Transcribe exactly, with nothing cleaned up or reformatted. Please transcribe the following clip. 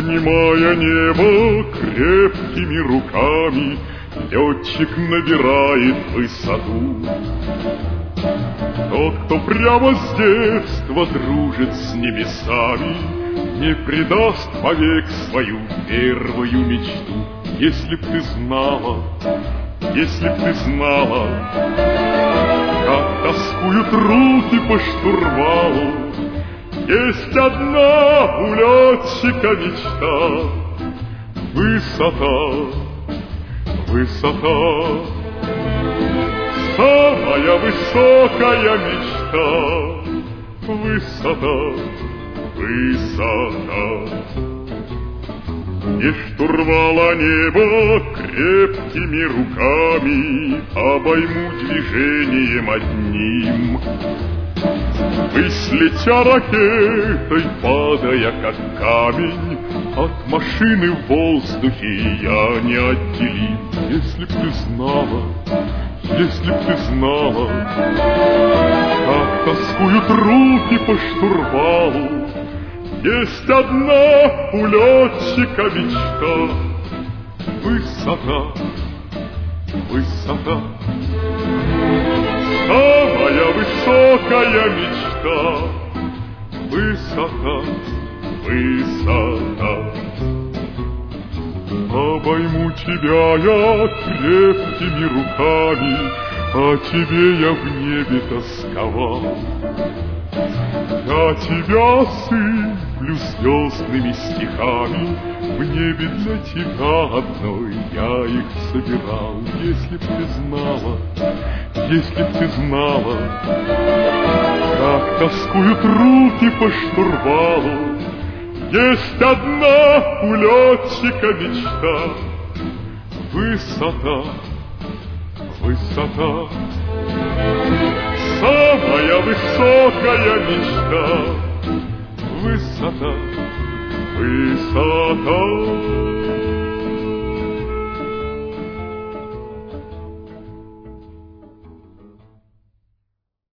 Обнимая небо крепкими руками, летчик набирает высоту. Тот, кто прямо с детства дружит с небесами, не предаст вовек свою первую мечту. Если б ты знала, если б ты знала, как тоскуют руки по штурвалу. Есть одна у летчика мечта — высота, высота. Самая высокая мечта — высота, высота. И штурвала небо крепкими руками обойму движением одним. Ввысь летя ракетой, падая как камень, от машины в воздухе я не отделим. Если б ты знала, если б ты знала, как тоскуют руки по штурвалу. Есть одна у летчика мечта — высота, высота. Самая высокая мечта — высота, высота. Обойму тебя я крепкими руками, о тебе я в небе тосковал. Я тебя сыплю звездными стихами, в небе для тебя одной я их собирал. Если б ты знала, если б ты знала, как тоскуют руки по штурвалу. Есть одна у летчика мечта — высота, высота. Самая высокая мечта — высота, высота.